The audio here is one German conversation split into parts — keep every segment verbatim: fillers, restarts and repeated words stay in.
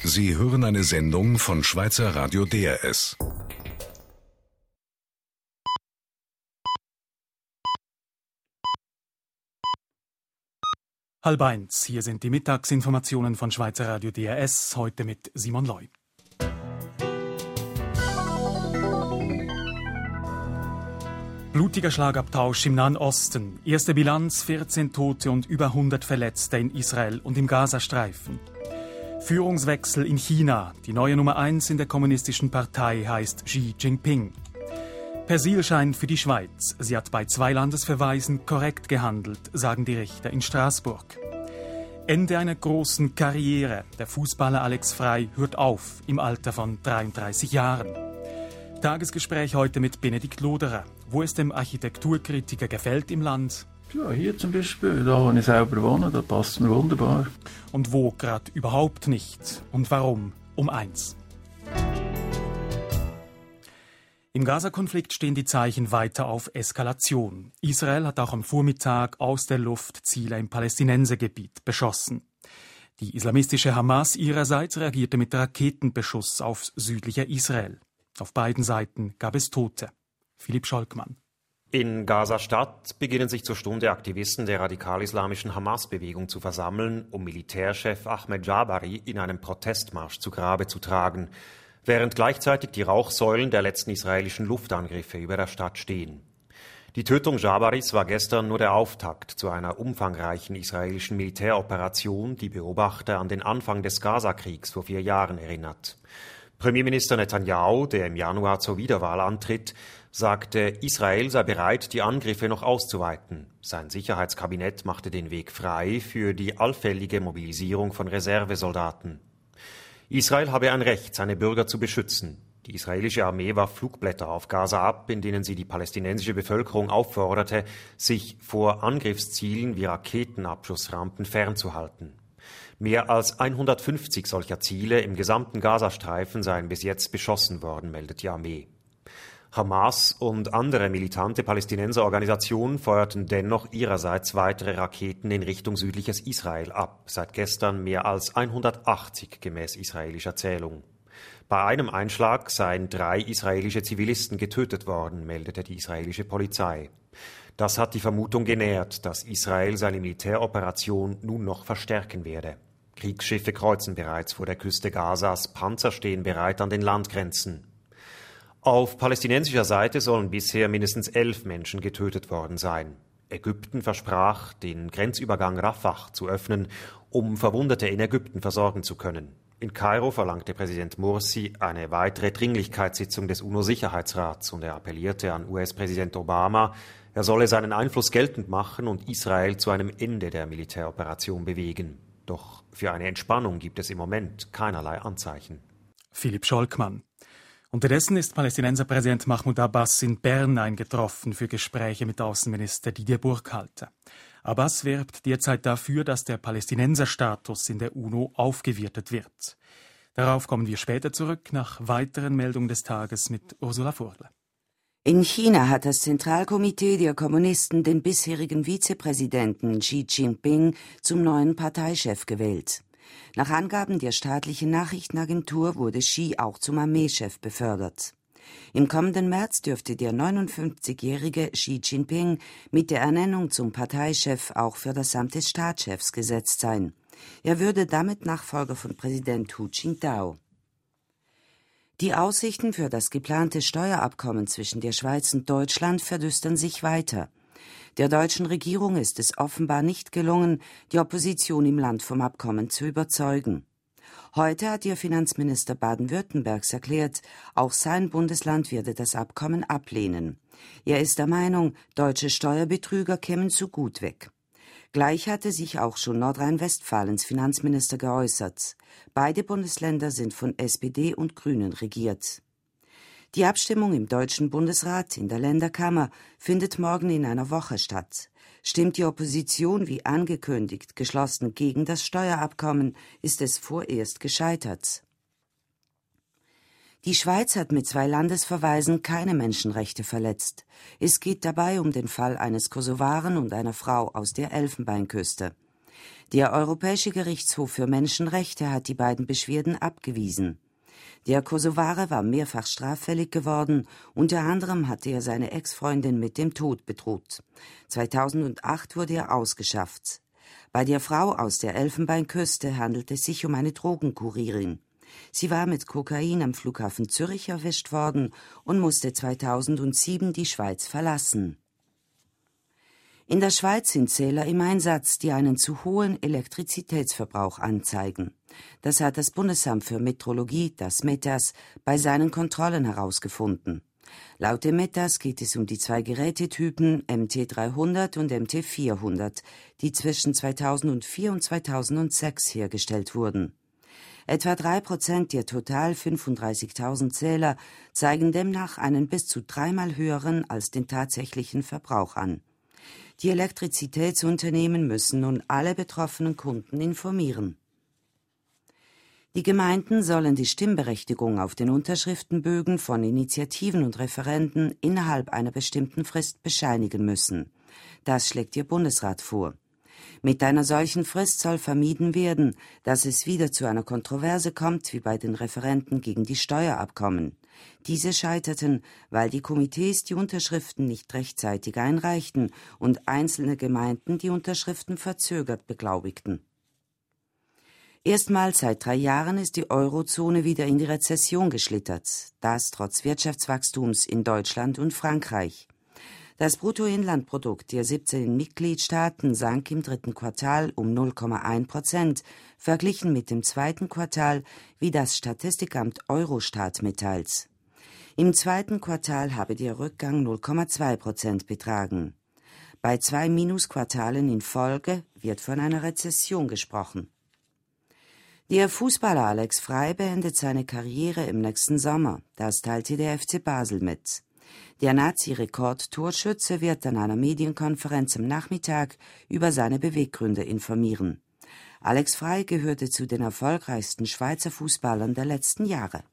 Sie hören eine Sendung von Schweizer Radio D R S. Halb eins, hier sind die Mittagsinformationen von Schweizer Radio D R S, heute mit Simon Loy. Blutiger Schlagabtausch im Nahen Osten. Erste Bilanz: vierzehn Tote und über hundert Verletzte in Israel und im Gazastreifen. Führungswechsel in China. Die neue Nummer eins in der kommunistischen Partei heißt Xi Jinping. Persilschein für die Schweiz. Sie hat bei zwei Landesverweisen korrekt gehandelt, sagen die Richter in Straßburg. Ende einer großen Karriere. Der Fußballer Alex Frey hört auf im Alter von dreiunddreißig Jahren. Tagesgespräch heute mit Benedikt Loderer. Wo es dem Architekturkritiker gefällt im Land. Ja, hier zum Beispiel, da wo ich selber wohne, da passt mir wunderbar. Und wo gerade überhaupt nicht. Und warum? Um eins. Im Gaza-Konflikt stehen die Zeichen weiter auf Eskalation. Israel hat auch am Vormittag aus der Luft Ziele im Palästinensergebiet beschossen. Die islamistische Hamas ihrerseits reagierte mit Raketenbeschuss aufs südliche Israel. Auf beiden Seiten gab es Tote. Philipp Scholkmann. In Gaza-Stadt beginnen sich zur Stunde Aktivisten der radikal-islamischen Hamas-Bewegung zu versammeln, um Militärchef Ahmed Jabari in einem Protestmarsch zu Grabe zu tragen, während gleichzeitig die Rauchsäulen der letzten israelischen Luftangriffe über der Stadt stehen. Die Tötung Jabaris war gestern nur der Auftakt zu einer umfangreichen israelischen Militäroperation, die Beobachter an den Anfang des Gaza-Kriegs vor vier Jahren erinnert. Premierminister Netanyahu, der im Januar zur Wiederwahl antritt, sagte, Israel sei bereit, die Angriffe noch auszuweiten. Sein Sicherheitskabinett machte den Weg frei für die allfällige Mobilisierung von Reservesoldaten. Israel habe ein Recht, seine Bürger zu beschützen. Die israelische Armee warf Flugblätter auf Gaza ab, in denen sie die palästinensische Bevölkerung aufforderte, sich vor Angriffszielen wie Raketenabschussrampen fernzuhalten. Mehr als hundertfünfzig solcher Ziele im gesamten Gazastreifen seien bis jetzt beschossen worden, meldet die Armee. Hamas und andere militante Palästinenserorganisationen feuerten dennoch ihrerseits weitere Raketen in Richtung südliches Israel ab, seit gestern mehr als hundertachtzig gemäß israelischer Zählung. Bei einem Einschlag seien drei israelische Zivilisten getötet worden, meldete die israelische Polizei. Das hat die Vermutung genährt, dass Israel seine Militäroperation nun noch verstärken werde. Kriegsschiffe kreuzen bereits vor der Küste Gazas, Panzer stehen bereit an den Landgrenzen. Auf palästinensischer Seite sollen bisher mindestens elf Menschen getötet worden sein. Ägypten versprach, den Grenzübergang Rafah zu öffnen, um Verwundete in Ägypten versorgen zu können. In Kairo verlangte Präsident Morsi eine weitere Dringlichkeitssitzung des UNO-Sicherheitsrats und er appellierte an U S-Präsident Obama, er solle seinen Einfluss geltend machen und Israel zu einem Ende der Militäroperation bewegen. Doch für eine Entspannung gibt es im Moment keinerlei Anzeichen. Philipp Scholkmann. Unterdessen ist Palästinenserpräsident Mahmoud Abbas in Bern eingetroffen für Gespräche mit Außenminister Didier Burkhalter. Abbas wirbt derzeit dafür, dass der Palästinenserstatus in der UNO aufgewertet wird. Darauf kommen wir später zurück, nach weiteren Meldungen des Tages mit Ursula Furler. In China hat das Zentralkomitee der Kommunisten den bisherigen Vizepräsidenten Xi Jinping zum neuen Parteichef gewählt. Nach Angaben der staatlichen Nachrichtenagentur wurde Xi auch zum Armeechef befördert. Im kommenden März dürfte der neunundfünfzigjährige Xi Jinping mit der Ernennung zum Parteichef auch für das Amt des Staatschefs gesetzt sein. Er würde damit Nachfolger von Präsident Hu Jintao. Die Aussichten für das geplante Steuerabkommen zwischen der Schweiz und Deutschland verdüstern sich weiter. Der deutschen Regierung ist es offenbar nicht gelungen, die Opposition im Land vom Abkommen zu überzeugen. Heute hat ihr Finanzminister Baden-Württembergs erklärt, auch sein Bundesland werde das Abkommen ablehnen. Er ist der Meinung, deutsche Steuerbetrüger kämen zu gut weg. Gleich hatte sich auch schon Nordrhein-Westfalens Finanzminister geäußert. Beide Bundesländer sind von S P D und Grünen regiert. Die Abstimmung im Deutschen Bundesrat in der Länderkammer findet morgen in einer Woche statt. Stimmt die Opposition wie angekündigt geschlossen gegen das Steuerabkommen, ist es vorerst gescheitert. Die Schweiz hat mit zwei Landesverweisen keine Menschenrechte verletzt. Es geht dabei um den Fall eines Kosovaren und einer Frau aus der Elfenbeinküste. Der Europäische Gerichtshof für Menschenrechte hat die beiden Beschwerden abgewiesen. Der Kosovare war mehrfach straffällig geworden, unter anderem hatte er seine Ex-Freundin mit dem Tod bedroht. zweitausendacht wurde er ausgeschafft. Bei der Frau aus der Elfenbeinküste handelt es sich um eine Drogenkurierin. Sie war mit Kokain am Flughafen Zürich erwischt worden und musste zweitausendsieben die Schweiz verlassen. In der Schweiz sind Zähler im Einsatz, die einen zu hohen Elektrizitätsverbrauch anzeigen. Das hat das Bundesamt für Metrologie, das Metas, bei seinen Kontrollen herausgefunden. Laut dem Metas geht es um die zwei Gerätetypen M T dreihundert und M T vierhundert, die zwischen zweitausendvier und zweitausendsechs hergestellt wurden. Etwa drei Prozent der total fünfunddreißigtausend Zähler zeigen demnach einen bis zu dreimal höheren als den tatsächlichen Verbrauch an. Die Elektrizitätsunternehmen müssen nun alle betroffenen Kunden informieren. Die Gemeinden sollen die Stimmberechtigung auf den Unterschriftenbögen von Initiativen und Referenden innerhalb einer bestimmten Frist bescheinigen müssen. Das schlägt der Bundesrat vor. Mit einer solchen Frist soll vermieden werden, dass es wieder zu einer Kontroverse kommt wie bei den Referenden gegen die Steuerabkommen. Diese scheiterten, weil die Komitees die Unterschriften nicht rechtzeitig einreichten und einzelne Gemeinden die Unterschriften verzögert beglaubigten. Erstmals seit drei Jahren ist die Eurozone wieder in die Rezession geschlittert, das trotz Wirtschaftswachstums in Deutschland und Frankreich. Das Bruttoinlandprodukt der siebzehn Mitgliedstaaten sank im dritten Quartal um null Komma eins Prozent, verglichen mit dem zweiten Quartal, wie das Statistikamt Eurostat mitteilt. Im zweiten Quartal habe der Rückgang null Komma zwei Prozent betragen. Bei zwei Minusquartalen in Folge wird von einer Rezession gesprochen. Der Fußballer Alex Frey beendet seine Karriere im nächsten Sommer, das teilte der F C Basel mit. Der Nazi-Rekord-Torschütze wird an einer Medienkonferenz am Nachmittag über seine Beweggründe informieren. Alex Frey gehörte zu den erfolgreichsten Schweizer Fußballern der letzten Jahre.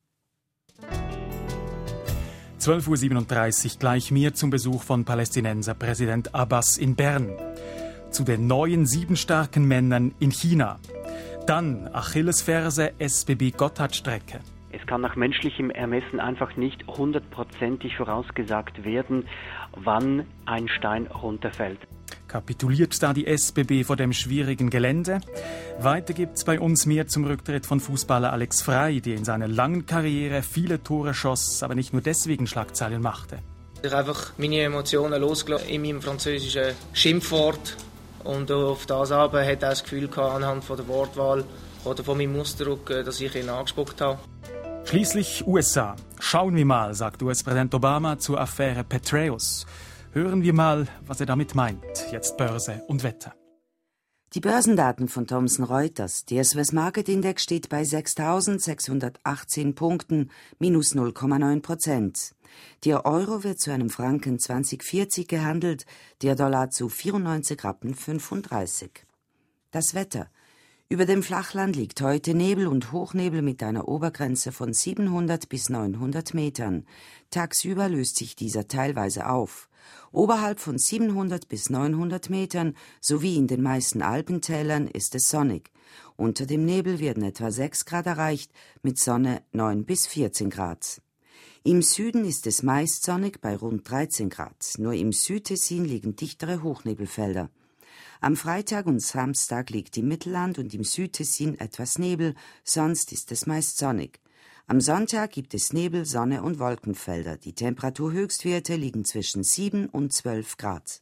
zwölf Uhr siebenunddreißig gleich mehr zum Besuch von Palästinenser Präsident Abbas in Bern. Zu den neuen sieben starken Männern in China. Dann Achillesferse S B B Gotthardstrecke. Es kann nach menschlichem Ermessen einfach nicht hundertprozentig vorausgesagt werden, wann ein Stein runterfällt. Kapituliert da die S B B vor dem schwierigen Gelände? Weiter gibt's bei uns mehr zum Rücktritt von Fußballer Alex Frey, der in seiner langen Karriere viele Tore schoss, aber nicht nur deswegen Schlagzeilen machte. Ich habe einfach meine Emotionen losgelassen in meinem französischen Schimpfwort. Und auf das aber hat er das Gefühl gehabt, anhand von der Wortwahl oder von meinem Ausdruck, dass ich ihn angespuckt habe. Schließlich U S A. Schauen wir mal, sagt U S-Präsident Obama zur Affäre Petraeus. Hören wir mal, was er damit meint. Jetzt Börse und Wetter. Die Börsendaten von Thomson Reuters. Der Swiss Market Index steht bei sechstausendsechshundertachtzehn Punkten, minus null Komma neun Prozent. Der Euro wird zu einem Franken zwanzig vierzig gehandelt, der Dollar zu vierundneunzig Rappen fünfunddreißig. Das Wetter. Über dem Flachland liegt heute Nebel und Hochnebel mit einer Obergrenze von siebenhundert bis neunhundert Metern. Tagsüber löst sich dieser teilweise auf. Oberhalb von siebenhundert bis neunhundert Metern sowie in den meisten Alpentälern ist es sonnig. Unter dem Nebel werden etwa sechs Grad erreicht, mit Sonne neun bis vierzehn Grad. Im Süden ist es meist sonnig bei rund dreizehn Grad. Nur im Südtessin liegen dichtere Hochnebelfelder. Am Freitag und Samstag liegt im Mittelland und im Südtessin etwas Nebel, sonst ist es meist sonnig. Am Sonntag gibt es Nebel, Sonne und Wolkenfelder. Die Temperaturhöchstwerte liegen zwischen sieben und zwölf Grad.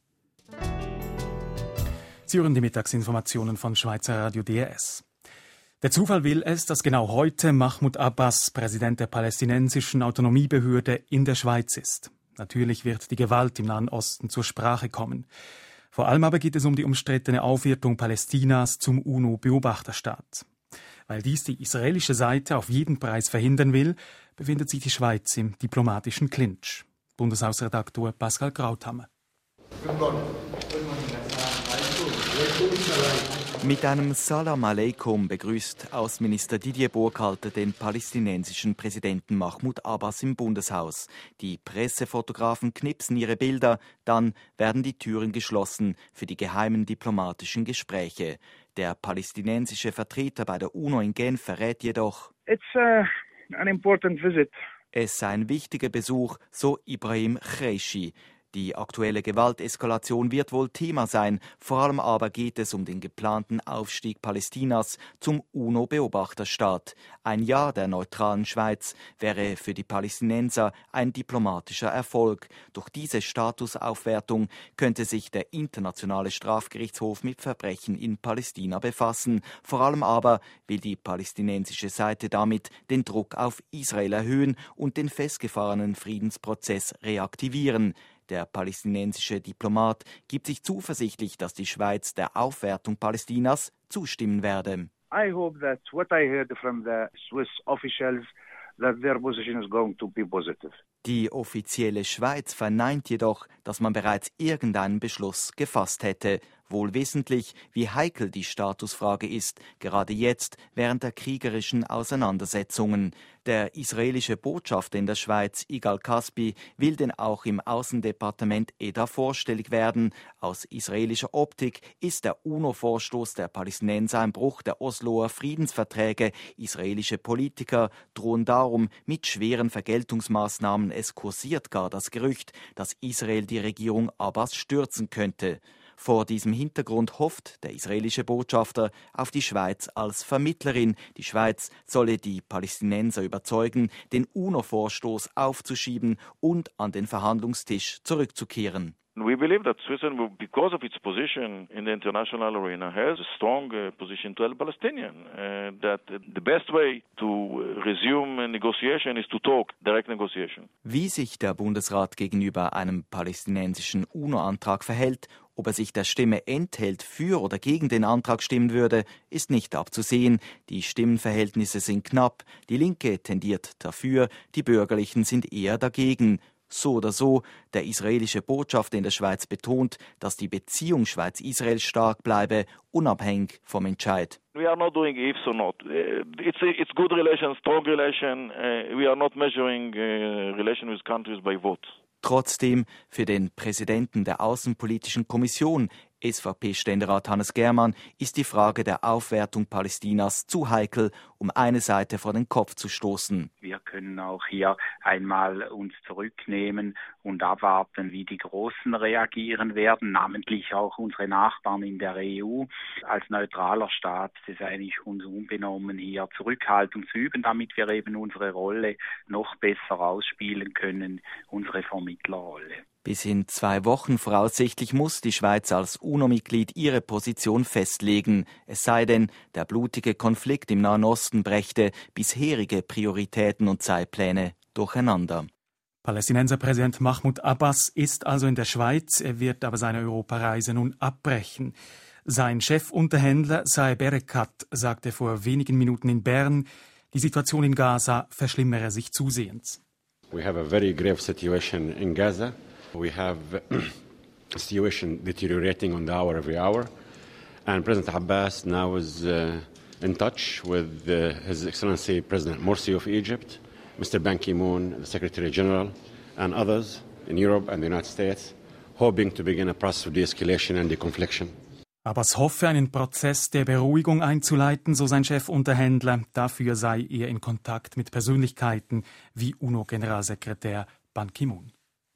Sie hören die Mittagsinformationen von Schweizer Radio D R S. Der Zufall will es, dass genau heute Mahmoud Abbas, Präsident der palästinensischen Autonomiebehörde, in der Schweiz ist. Natürlich wird die Gewalt im Nahen Osten zur Sprache kommen. Vor allem aber geht es um die umstrittene Aufwertung Palästinas zum UNO-Beobachterstaat. Weil dies die israelische Seite auf jeden Preis verhindern will, befindet sich die Schweiz im diplomatischen Clinch. Bundeshausredaktor Pascal Krauthammer. Mit einem Salam Aleikum begrüßt Außenminister Didier Burkhalter den palästinensischen Präsidenten Mahmoud Abbas im Bundeshaus. Die Pressefotografen knipsen ihre Bilder, dann werden die Türen geschlossen für die geheimen diplomatischen Gespräche. Der palästinensische Vertreter bei der UNO in Genf verrät jedoch, It's uh, an important visit. Es sei ein wichtiger Besuch, so Ibrahim Chreishi. Die aktuelle Gewalteskalation wird wohl Thema sein, vor allem aber geht es um den geplanten Aufstieg Palästinas zum UNO-Beobachterstaat. Ein Ja der neutralen Schweiz wäre für die Palästinenser ein diplomatischer Erfolg. Durch diese Statusaufwertung könnte sich der Internationale Strafgerichtshof mit Verbrechen in Palästina befassen. Vor allem aber will die palästinensische Seite damit den Druck auf Israel erhöhen und den festgefahrenen Friedensprozess reaktivieren. Der palästinensische Diplomat gibt sich zuversichtlich, dass die Schweiz der Aufwertung Palästinas zustimmen werde. I hope that what I heard from the Swiss officials, that their position is going to be positive. Die offizielle Schweiz verneint jedoch, dass man bereits irgendeinen Beschluss gefasst hätte. Wohl wissentlich, wie heikel die Statusfrage ist, gerade jetzt während der kriegerischen Auseinandersetzungen. Der israelische Botschafter in der Schweiz, Igal Kaspi, will denn auch im Außendepartement E D A vorstellig werden. Aus israelischer Optik ist der UNO-Vorstoß der Palästinenser ein Bruch der Osloer Friedensverträge. Israelische Politiker drohen darum mit schweren Vergeltungsmaßnahmen. Es kursiert gar das Gerücht, dass Israel die Regierung Abbas stürzen könnte. Vor diesem Hintergrund hofft der israelische Botschafter auf die Schweiz als Vermittlerin. Die Schweiz solle die Palästinenser überzeugen, den UNO-Vorstoß aufzuschieben und an den Verhandlungstisch zurückzukehren. We believe that Switzerland, because of its position in the international arena, has a strong uh, position to help Palestinians. Uh, that the best way to resume a negotiation is to talk, direct negotiation. Wie sich der Bundesrat gegenüber einem palästinensischen UNO-Antrag verhält, ob er sich der Stimme enthält, für oder gegen den Antrag stimmen würde, ist nicht abzusehen. Die Stimmenverhältnisse sind knapp. Die Linke tendiert dafür, die Bürgerlichen sind eher dagegen. So oder so, der israelische Botschafter in der Schweiz betont, dass die Beziehung Schweiz-Israel stark bleibe, unabhängig vom Entscheid. We are not doing ifs or not. It's it's good relation, strong relation. We are not measuring relation with countries by vote. Trotzdem, für den Präsidenten der Außenpolitischen Kommission, S V P-Ständerat Hannes Germann, ist die Frage der Aufwertung Palästinas zu heikel, um eine Seite vor den Kopf zu stoßen. Wir können auch hier einmal uns zurücknehmen und abwarten, wie die Großen reagieren werden, namentlich auch unsere Nachbarn in der E U. Als neutraler Staat ist es eigentlich uns unbenommen, hier Zurückhaltung zu üben, damit wir eben unsere Rolle noch besser ausspielen können, unsere Vermittlerrolle. Bis in zwei Wochen voraussichtlich muss die Schweiz als UNO-Mitglied ihre Position festlegen. Es sei denn, der blutige Konflikt im Nahen Osten brächte bisherige Prioritäten und Zeitpläne durcheinander. Palästinenser Präsident Mahmoud Abbas ist also in der Schweiz. Er wird aber seine Europareise nun abbrechen. Sein Chefunterhändler Saeb Erekat sagte vor wenigen Minuten in Bern, die Situation in Gaza verschlimmere sich zusehends. We have a very grave situation in Gaza. We have a situation deteriorating on the hour every hour, and President Abbas now is uh, in touch with uh, His Excellency President Morsi of Egypt, Mister Ban Ki-moon, the Secretary General, and others in Europe and the United States, hoping to begin a process of de-escalation and deconfliction. Abbas hoffe, einen Prozess der Beruhigung einzuleiten, so sein Chefunterhändler. Dafür sei er in Kontakt mit Persönlichkeiten wie UNO-Generalsekretär Ban Ki-moon.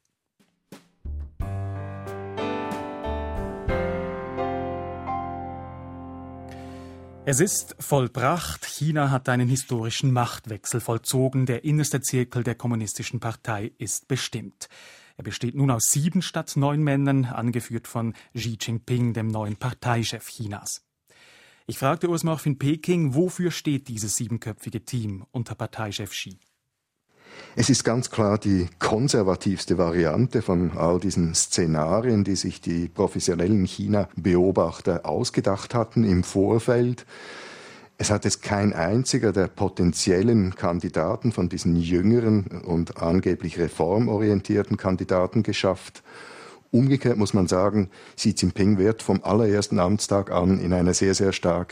Es ist vollbracht. China hat einen historischen Machtwechsel vollzogen. Der innerste Zirkel der Kommunistischen Partei ist bestimmt. Er besteht nun aus sieben statt neun Männern, angeführt von Xi Jinping, dem neuen Parteichef Chinas. Ich fragte Urs Morf in Peking, wofür steht dieses siebenköpfige Team unter Parteichef Xi? Es ist ganz klar die konservativste Variante von all diesen Szenarien, die sich die professionellen China-Beobachter ausgedacht hatten im Vorfeld. Es hat es kein einziger der potenziellen Kandidaten von diesen jüngeren und angeblich reformorientierten Kandidaten geschafft. Umgekehrt muss man sagen, Xi Jinping wird vom allerersten Amtstag an in einer sehr, sehr starken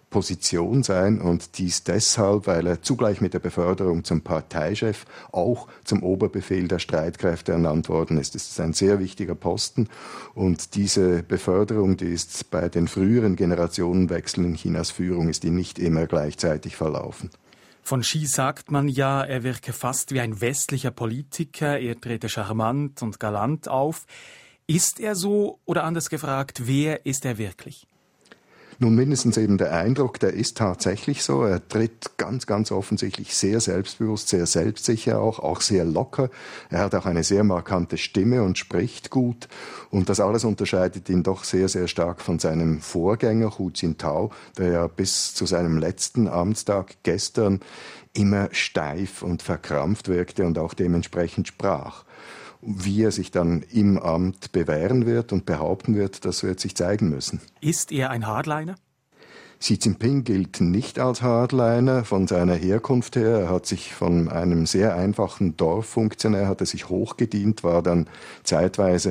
Position sein und dies deshalb, weil er zugleich mit der Beförderung zum Parteichef auch zum Oberbefehl der Streitkräfte ernannt worden ist. Das ist ein sehr wichtiger Posten und diese Beförderung, die ist bei den früheren Generationenwechseln in Chinas Führung, ist die nicht immer gleichzeitig verlaufen. Von Xi sagt man ja, er wirke fast wie ein westlicher Politiker, er trete charmant und galant auf. Ist er so oder anders gefragt, wer ist er wirklich? Nun, mindestens eben der Eindruck, der ist tatsächlich so. Er tritt ganz, ganz offensichtlich sehr selbstbewusst, sehr selbstsicher auch, auch sehr locker. Er hat auch eine sehr markante Stimme und spricht gut. Und das alles unterscheidet ihn doch sehr, sehr stark von seinem Vorgänger Hu Jintao, der ja bis zu seinem letzten Amtstag gestern immer steif und verkrampft wirkte und auch dementsprechend sprach. Wie er sich dann im Amt bewähren wird und behaupten wird, das wird sich zeigen müssen. Ist er ein Hardliner? Xi Jinping gilt nicht als Hardliner von seiner Herkunft her. Er hat sich von einem sehr einfachen Dorffunktionär, hat er sich hochgedient, war dann zeitweise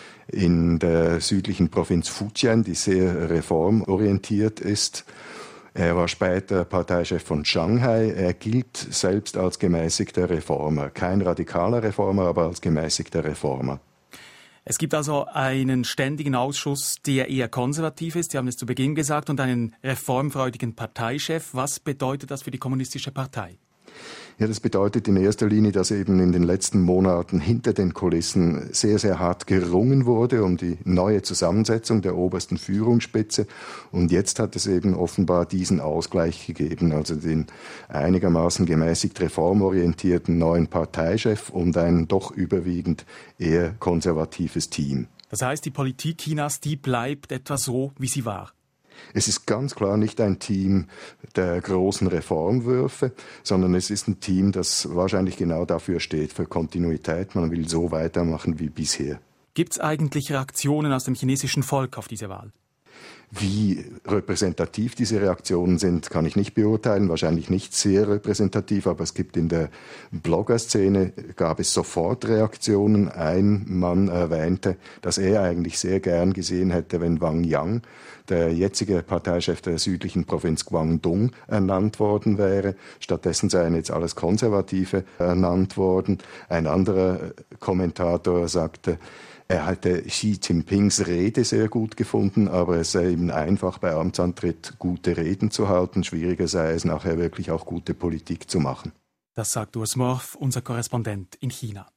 in der südlichen Provinz Fujian, die sehr reformorientiert ist. Er war später Parteichef von Shanghai. Er gilt selbst als gemäßigter Reformer. Kein radikaler Reformer, aber als gemäßigter Reformer. Es gibt also einen ständigen Ausschuss, der eher konservativ ist. Sie haben es zu Beginn gesagt, und einen reformfreudigen Parteichef. Was bedeutet das für die Kommunistische Partei? Ja, das bedeutet in erster Linie, dass eben in den letzten Monaten hinter den Kulissen sehr, sehr hart gerungen wurde um die neue Zusammensetzung der obersten Führungsspitze. Und jetzt hat es eben offenbar diesen Ausgleich gegeben, also den einigermaßen gemäßigt reformorientierten neuen Parteichef und ein doch überwiegend eher konservatives Team. Das heißt, die Politik Chinas, die bleibt etwa so, wie sie war. Es ist ganz klar nicht ein Team der großen Reformwürfe, sondern es ist ein Team, das wahrscheinlich genau dafür steht, für Kontinuität. Man will so weitermachen wie bisher. Gibt es eigentlich Reaktionen aus dem chinesischen Volk auf diese Wahl? Wie repräsentativ diese Reaktionen sind, kann ich nicht beurteilen. Wahrscheinlich nicht sehr repräsentativ, aber es gibt in der Bloggerszene, gab es sofort Reaktionen. Ein Mann erwähnte, dass er eigentlich sehr gern gesehen hätte, wenn Wang Yang, der jetzige Parteichef der südlichen Provinz Guangdong, ernannt worden wäre. Stattdessen seien jetzt alles Konservative ernannt worden. Ein anderer Kommentator sagte, er hatte Xi Jinpings Rede sehr gut gefunden, aber es sei eben einfach bei Amtsantritt gute Reden zu halten. Schwieriger sei es nachher wirklich auch gute Politik zu machen. Das sagt Urs Morf, unser Korrespondent in China.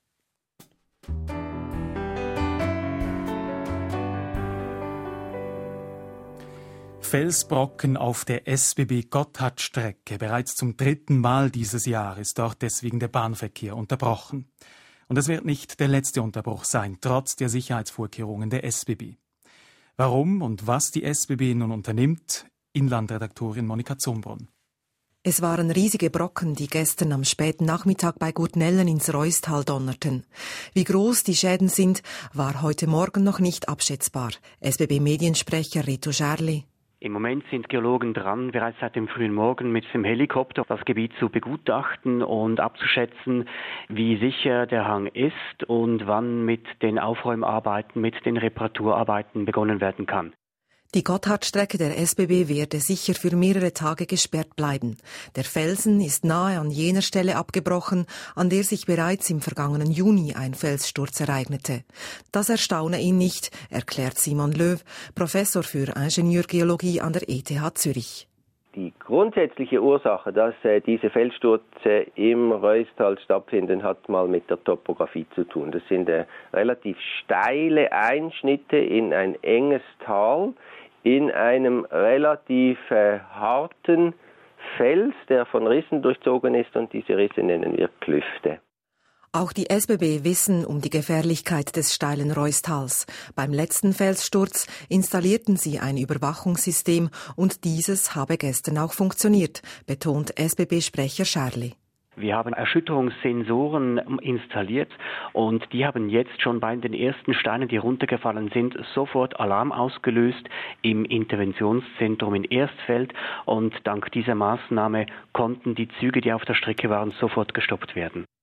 Felsbrocken auf der S B B-Gotthardstrecke. Bereits zum dritten Mal dieses Jahr ist dort deswegen der Bahnverkehr unterbrochen. Und es wird nicht der letzte Unterbruch sein, trotz der Sicherheitsvorkehrungen der S B B. Warum und was die S B B nun unternimmt, Inlandredaktorin Monika Zumbrunn. Es waren riesige Brocken, die gestern am späten Nachmittag bei Gurtnellen ins Reusstal donnerten. Wie groß die Schäden sind, war heute Morgen noch nicht abschätzbar. S B B-Mediensprecher Reto Scherli. Im Moment sind Geologen dran, bereits seit dem frühen Morgen mit dem Helikopter das Gebiet zu begutachten und abzuschätzen, wie sicher der Hang ist und wann mit den Aufräumarbeiten, mit den Reparaturarbeiten begonnen werden kann. Die Gotthardstrecke der S B B werde sicher für mehrere Tage gesperrt bleiben. Der Felsen ist nahe an jener Stelle abgebrochen, an der sich bereits im vergangenen Juni ein Felssturz ereignete. Das erstaune ihn nicht, erklärt Simon Löw, Professor für Ingenieurgeologie an der E T H Zürich. Die grundsätzliche Ursache, dass äh, diese Felsstürze im Reusstal stattfinden, hat mal mit der Topografie zu tun. Das sind äh, relativ steile Einschnitte in ein enges Tal, in einem relativ äh, harten Fels, der von Rissen durchzogen ist, und diese Risse nennen wir Klüfte. Auch die S B B wissen um die Gefährlichkeit des steilen Reusstal. Beim letzten Felssturz installierten sie ein Überwachungssystem und dieses habe gestern auch funktioniert, betont S B B-Sprecher Scherli. Wir haben Erschütterungssensoren installiert und die haben jetzt schon bei den ersten Steinen, die runtergefallen sind, sofort Alarm ausgelöst im Interventionszentrum in Erstfeld, und dank dieser Maßnahme konnten die Züge, die auf der Strecke waren, sofort gestoppt werden.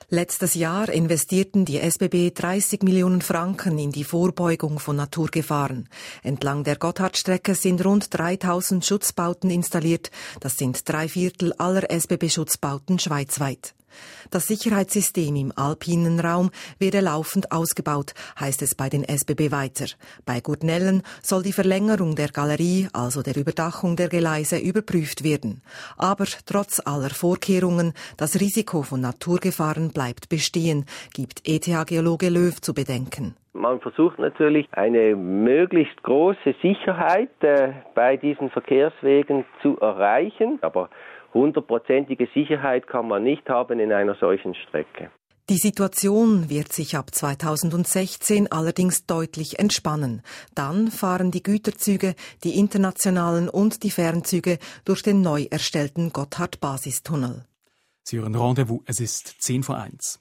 Letztes Jahr investierten die S B B dreißig Millionen Franken in die Vorbeugung von Naturgefahren. Entlang der Gotthardstrecke sind rund dreitausend Schutzbauten installiert. Das sind drei Viertel aller S B B-Schutzbauten schweizweit. Das Sicherheitssystem im alpinen Raum werde laufend ausgebaut, heißt es bei den S B B weiter. Bei Gurnellen soll die Verlängerung der Galerie, also der Überdachung der Gleise, überprüft werden. Aber trotz aller Vorkehrungen, das Risiko von Naturgefahren bleibt bestehen, gibt E T H-Geologe Löw zu bedenken. Man versucht natürlich, eine möglichst große Sicherheit äh, bei diesen Verkehrswegen zu erreichen, aber hundertprozentige Sicherheit kann man nicht haben in einer solchen Strecke. Die Situation wird sich ab zweitausendsechzehn allerdings deutlich entspannen. Dann fahren die Güterzüge, die internationalen und die Fernzüge durch den neu erstellten Gotthard-Basistunnel. Sie hören Rendezvous, es ist zehn vor eins.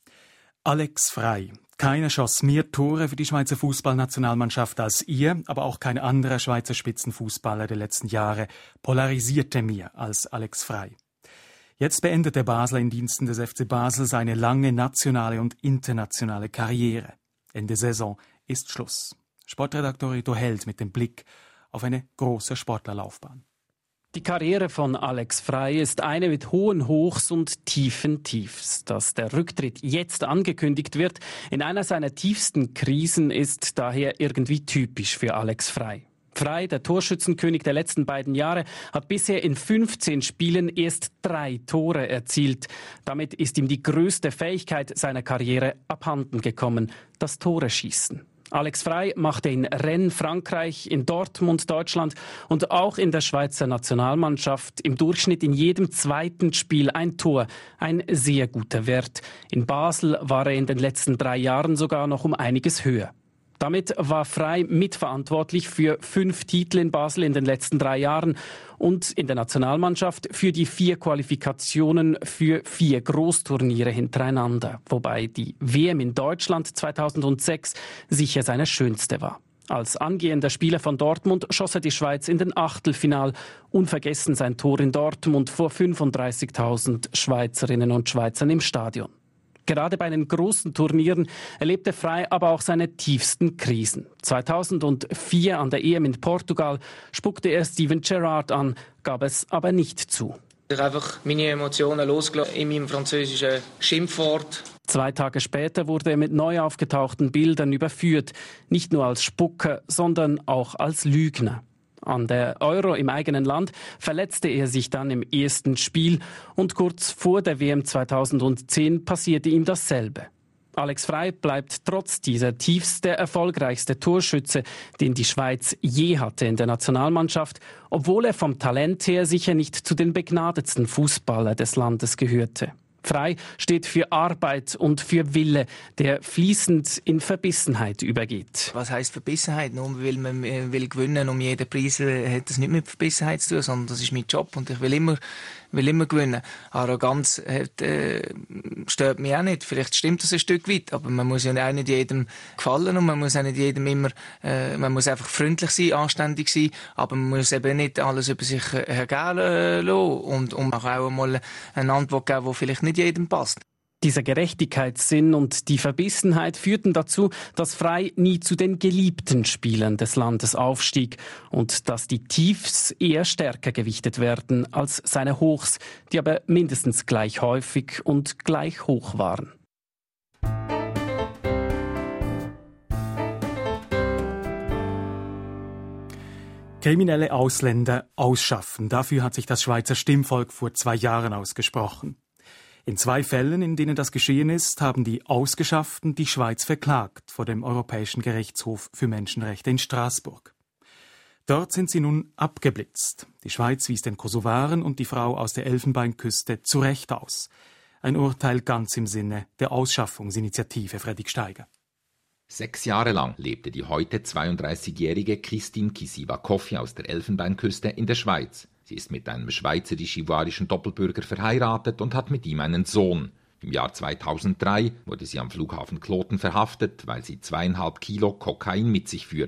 Alex Frey. Keiner schoss mehr Tore für die Schweizer Fußballnationalmannschaft als ihr, aber auch kein anderer Schweizer Spitzenfußballer der letzten Jahre polarisierte mehr als Alex Frey. Jetzt beendet der Basler in Diensten des F C Basel seine lange nationale und internationale Karriere. Ende Saison ist Schluss. Sportredaktor Rito Held mit dem Blick auf eine große Sportlerlaufbahn. Die Karriere von Alex Frey ist eine mit hohen Hochs und tiefen Tiefs. Dass der Rücktritt jetzt angekündigt wird, in einer seiner tiefsten Krisen, ist daher irgendwie typisch für Alex Frey. Frey, der Torschützenkönig der letzten beiden Jahre, hat bisher in fünfzehn Spielen erst drei Tore erzielt. Damit ist ihm die größte Fähigkeit seiner Karriere abhanden gekommen, das Tore-Schießen. Alex Frey machte in Rennes, Frankreich, in Dortmund, Deutschland und auch in der Schweizer Nationalmannschaft im Durchschnitt in jedem zweiten Spiel ein Tor. Ein sehr guter Wert. In Basel war er in den letzten drei Jahren sogar noch um einiges höher. Damit war Frey mitverantwortlich für fünf Titel in Basel in den letzten drei Jahren und in der Nationalmannschaft für die vier Qualifikationen für vier Großturniere hintereinander, wobei die W M in Deutschland zweitausendsechs sicher seine schönste war. Als angehender Spieler von Dortmund schoss er die Schweiz in den Achtelfinal. Unvergessen sein Tor in Dortmund vor fünfunddreißigtausend Schweizerinnen und Schweizern im Stadion. Gerade bei den großen Turnieren erlebte Frey aber auch seine tiefsten Krisen. zweitausendvier an der E M in Portugal spuckte er Steven Gerrard an, gab es aber nicht zu. Ich habe einfach meine Emotionen losgelassen in meinem französischen Schimpfwort. Zwei Tage später wurde er mit neu aufgetauchten Bildern überführt. Nicht nur als Spucker, sondern auch als Lügner. An der Euro im eigenen Land verletzte er sich dann im ersten Spiel und kurz vor der W M zweitausendzehn passierte ihm dasselbe. Alex Frey bleibt trotz dieser Tiefs der erfolgreichste Torschütze, den die Schweiz je hatte in der Nationalmannschaft, obwohl er vom Talent her sicher nicht zu den begnadetsten Fußballern des Landes gehörte. Frey steht für Arbeit und für Wille, der fließend in Verbissenheit übergeht. Was heisst Verbissenheit? Nur weil man will gewinnen um jeden Preis, hat das nicht mit Verbissenheit zu tun, sondern das ist mein Job und ich will immer, will immer gewinnen. Arroganz hat, äh, stört mich auch nicht. Vielleicht stimmt das ein Stück weit, aber man muss ja auch nicht jedem gefallen und man muss auch nicht jedem immer, äh, man muss einfach freundlich sein, anständig sein, aber man muss eben nicht alles über sich ergehen äh, lassen und, und auch einmal eine Antwort geben, die vielleicht nicht jedem passt. Dieser Gerechtigkeitssinn und die Verbissenheit führten dazu, dass Frey nie zu den geliebten Spielern des Landes aufstieg und dass die Tiefs eher stärker gewichtet werden als seine Hochs, die aber mindestens gleich häufig und gleich hoch waren. Kriminelle Ausländer ausschaffen. Dafür hat sich das Schweizer Stimmvolk vor zwei Jahren ausgesprochen. In zwei Fällen, in denen das geschehen ist, haben die Ausgeschafften die Schweiz verklagt vor dem Europäischen Gerichtshof für Menschenrechte in Straßburg. Dort sind sie nun abgeblitzt. Die Schweiz wies den Kosovaren und die Frau aus der Elfenbeinküste zu Recht aus. Ein Urteil ganz im Sinne der Ausschaffungsinitiative Fredrik Steiger. Sechs Jahre lang lebte die heute zweiunddreißigjährige Christine Kisiva-Koffi aus der Elfenbeinküste in der Schweiz. Sie ist mit einem schweizerisch-ivoirischen Doppelbürger verheiratet und hat mit ihm einen Sohn. Im Jahr zweitausenddrei wurde sie am Flughafen Kloten verhaftet, weil sie zweieinhalb Kilo Kokain mit sich führte.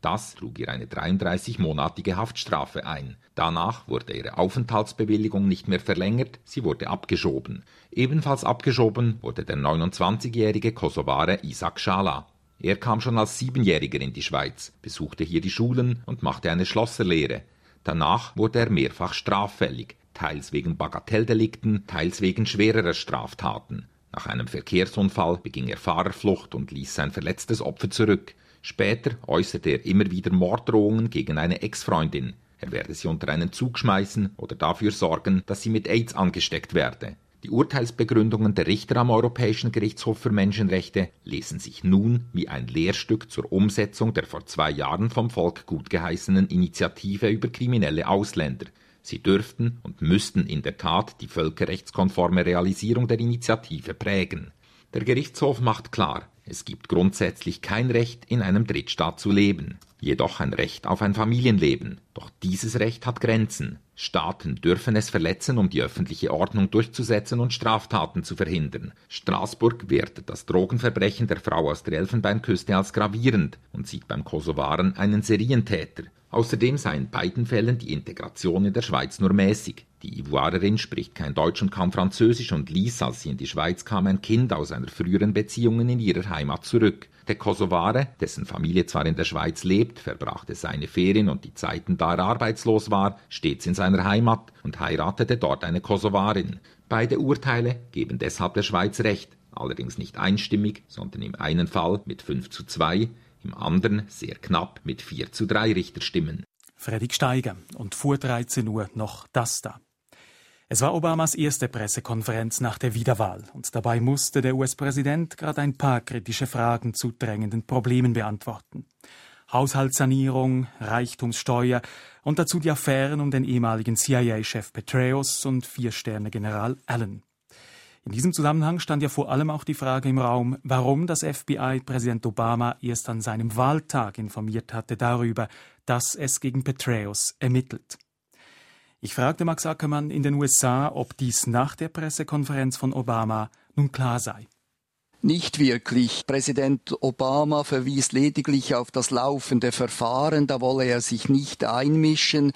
Das trug ihr eine dreiunddreißigmonatige Haftstrafe ein. Danach wurde ihre Aufenthaltsbewilligung nicht mehr verlängert, sie wurde abgeschoben. Ebenfalls abgeschoben wurde der neunundzwanzigjährige Kosovare Ishak Shala. Er kam schon als Siebenjähriger in die Schweiz, besuchte hier die Schulen und machte eine Schlosserlehre. Danach wurde er mehrfach straffällig, teils wegen Bagatelldelikten, teils wegen schwererer Straftaten. Nach einem Verkehrsunfall beging er Fahrerflucht und ließ sein verletztes Opfer zurück. Später äußerte er immer wieder Morddrohungen gegen eine Ex-Freundin. Er werde sie unter einen Zug schmeißen oder dafür sorgen, dass sie mit AIDS angesteckt werde. Die Urteilsbegründungen der Richter am Europäischen Gerichtshof für Menschenrechte lesen sich nun wie ein Lehrstück zur Umsetzung der vor zwei Jahren vom Volk gutgeheißenen Initiative über kriminelle Ausländer. Sie dürften und müssten in der Tat die völkerrechtskonforme Realisierung der Initiative prägen. Der Gerichtshof macht klar, es gibt grundsätzlich kein Recht, in einem Drittstaat zu leben, jedoch ein Recht auf ein Familienleben. Doch dieses Recht hat Grenzen. Staaten dürfen es verletzen, um die öffentliche Ordnung durchzusetzen und Straftaten zu verhindern. Straßburg wertet das Drogenverbrechen der Frau aus der Elfenbeinküste als gravierend und sieht beim Kosovaren einen Serientäter. Außerdem sei in beiden Fällen die Integration in der Schweiz nur mäßig. Die Ivoirerin spricht kein Deutsch und kaum Französisch und ließ, als sie in die Schweiz kam, ein Kind aus einer früheren Beziehung in ihrer Heimat zurück. Der Kosovare, dessen Familie zwar in der Schweiz lebt, verbrachte seine Ferien und die Zeiten, da er arbeitslos war, stets in seiner Heimat und heiratete dort eine Kosovarin. Beide Urteile geben deshalb der Schweiz Recht, allerdings nicht einstimmig, sondern im einen Fall mit fünf zu zwei, im anderen sehr knapp mit vier zu drei Richterstimmen. Fredrik Steiger und vor dreizehn Uhr noch das da. Es war Obamas erste Pressekonferenz nach der Wiederwahl und dabei musste der U S-Präsident gerade ein paar kritische Fragen zu drängenden Problemen beantworten. Haushaltssanierung, Reichtumssteuer und dazu die Affären um den ehemaligen C I A-Chef Petraeus und Vier-Sterne-General Allen. In diesem Zusammenhang stand ja vor allem auch die Frage im Raum, warum das F B I Präsident Obama erst an seinem Wahltag informiert hatte darüber, dass es gegen Petraeus ermittelt. Ich fragte Max Ackermann in den U S A, ob dies nach der Pressekonferenz von Obama nun klar sei. Nicht wirklich. Präsident Obama verwies lediglich auf das laufende Verfahren, da wolle er sich nicht einmischen.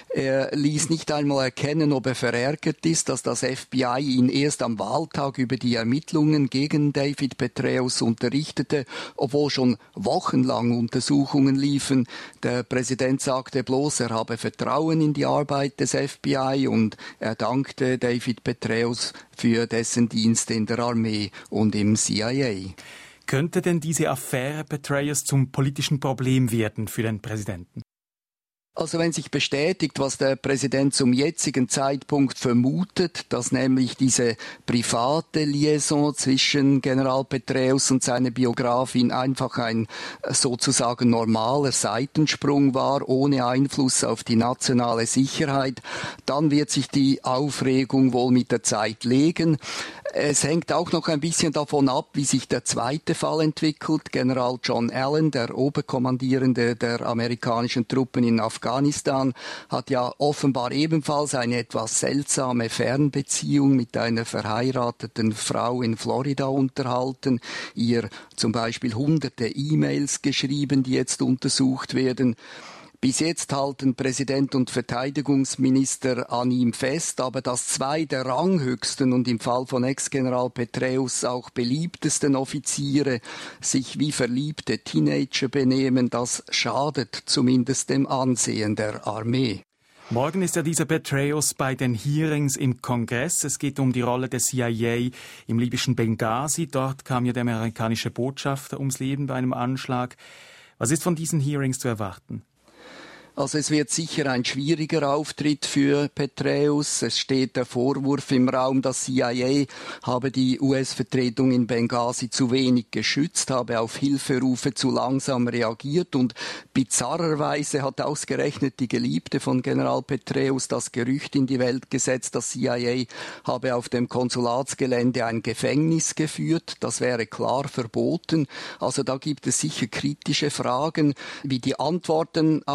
Er ließ nicht einmal erkennen, ob er verärgert ist, dass das F B I ihn erst am Wahltag über die Ermittlungen gegen David Petraeus unterrichtete, obwohl schon wochenlang Untersuchungen liefen. Der Präsident sagte bloß, er habe Vertrauen in die Arbeit des F B I und er dankte David Petraeus für dessen Dienste in der Armee und im C I A. Könnte denn diese Affäre Petraeus zum politischen Problem werden für den Präsidenten? Also wenn sich bestätigt, was der Präsident zum jetzigen Zeitpunkt vermutet, dass nämlich diese private Liaison zwischen General Petraeus und seiner Biografin einfach ein sozusagen normaler Seitensprung war, ohne Einfluss auf die nationale Sicherheit, dann wird sich die Aufregung wohl mit der Zeit legen. Es hängt auch noch ein bisschen davon ab, wie sich der zweite Fall entwickelt. General John Allen, der Oberkommandierende der amerikanischen Truppen in Afghanistan, hat ja offenbar ebenfalls eine etwas seltsame Fernbeziehung mit einer verheirateten Frau in Florida unterhalten, ihr zum Beispiel hunderte E-Mails geschrieben, die jetzt untersucht werden. Bis jetzt halten Präsident und Verteidigungsminister an ihm fest, aber dass zwei der ranghöchsten und im Fall von Ex-General Petraeus auch beliebtesten Offiziere sich wie verliebte Teenager benehmen, das schadet zumindest dem Ansehen der Armee. Morgen ist ja dieser Petraeus bei den Hearings im Kongress. Es geht um die Rolle des C I A im libyschen Benghazi. Dort kam ja der amerikanische Botschafter ums Leben bei einem Anschlag. Was ist von diesen Hearings zu erwarten? Also es wird sicher ein schwieriger Auftritt für Petraeus. Es steht der Vorwurf im Raum, das C I A habe die U S-Vertretung in Benghazi zu wenig geschützt, habe auf Hilferufe zu langsam reagiert und bizarrerweise hat ausgerechnet die Geliebte von General Petraeus das Gerücht in die Welt gesetzt, das C I A habe auf dem Konsulatsgelände ein Gefängnis geführt. Das wäre klar verboten. Also da gibt es sicher kritische Fragen, wie die Antworten ausfallen.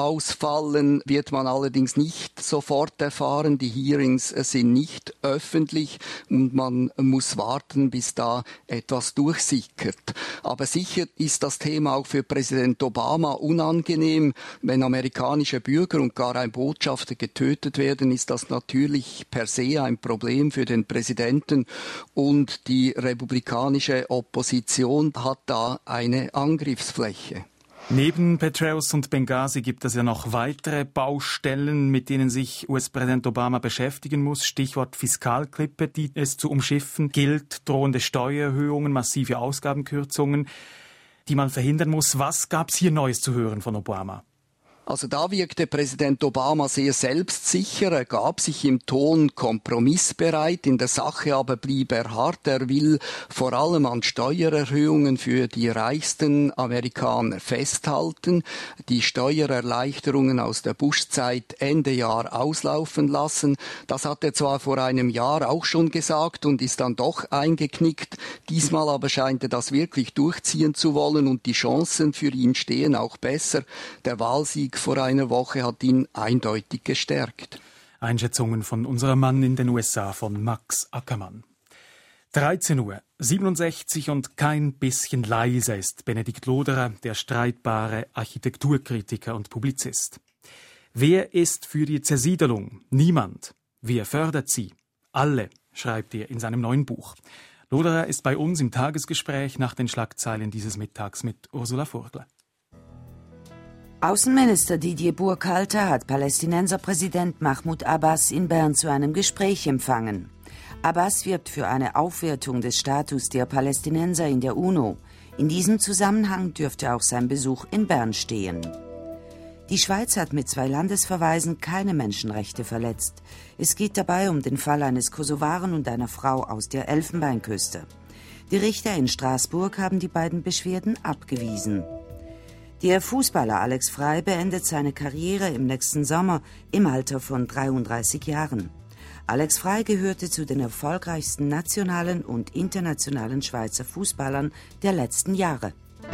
ausfallen, wird man allerdings nicht sofort erfahren. Die Hearings sind nicht öffentlich und man muss warten, bis da etwas durchsickert. Aber sicher ist das Thema auch für Präsident Obama unangenehm. Wenn amerikanische Bürger und gar ein Botschafter getötet werden, ist das natürlich per se ein Problem für den Präsidenten. Und die republikanische Opposition hat da eine Angriffsfläche. Neben Petraeus und Benghazi gibt es ja noch weitere Baustellen, mit denen sich U S-Präsident Obama beschäftigen muss. Stichwort Fiskalklippe, die es zu umschiffen gilt, drohende Steuererhöhungen, massive Ausgabenkürzungen, die man verhindern muss. Was gab es hier Neues zu hören von Obama? Also da wirkte Präsident Obama sehr selbstsicher. Er gab sich im Ton kompromissbereit. In der Sache aber blieb er hart. Er will vor allem an Steuererhöhungen für die reichsten Amerikaner festhalten, die Steuererleichterungen aus der Bush-Zeit Ende Jahr auslaufen lassen. Das hat er zwar vor einem Jahr auch schon gesagt und ist dann doch eingeknickt. Diesmal aber scheint er das wirklich durchziehen zu wollen und die Chancen für ihn stehen auch besser. Der Wahlsieg vor einer Woche hat ihn eindeutig gestärkt. Einschätzungen von unserem Mann in den U S A, von Max Ackermann. dreizehn Uhr siebenundsechzig und kein bisschen leise ist Benedikt Loderer, der streitbare Architekturkritiker und Publizist. Wer ist für die Zersiedelung? Niemand. Wer fördert sie? Alle, schreibt er in seinem neuen Buch. Loderer ist bei uns im Tagesgespräch nach den Schlagzeilen dieses Mittags mit Ursula Furgler. Außenminister Didier Burkhalter hat Palästinenserpräsident Mahmoud Abbas in Bern zu einem Gespräch empfangen. Abbas wirbt für eine Aufwertung des Status der Palästinenser in der UNO. In diesem Zusammenhang dürfte auch sein Besuch in Bern stehen. Die Schweiz hat mit zwei Landesverweisen keine Menschenrechte verletzt. Es geht dabei um den Fall eines Kosovaren und einer Frau aus der Elfenbeinküste. Die Richter in Straßburg haben die beiden Beschwerden abgewiesen. Der Fußballer Alex Frey beendet seine Karriere im nächsten Sommer im Alter von dreiunddreißig Jahren. Alex Frey gehörte zu den erfolgreichsten nationalen und internationalen Schweizer Fußballern der letzten Jahre.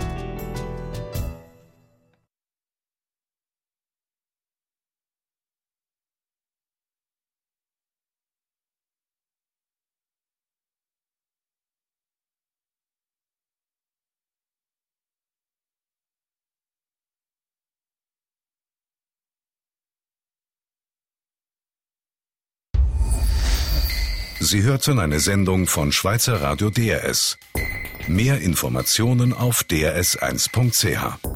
Sie hörten eine Sendung von Schweizer Radio D R S. Mehr Informationen auf d r s eins punkt c h.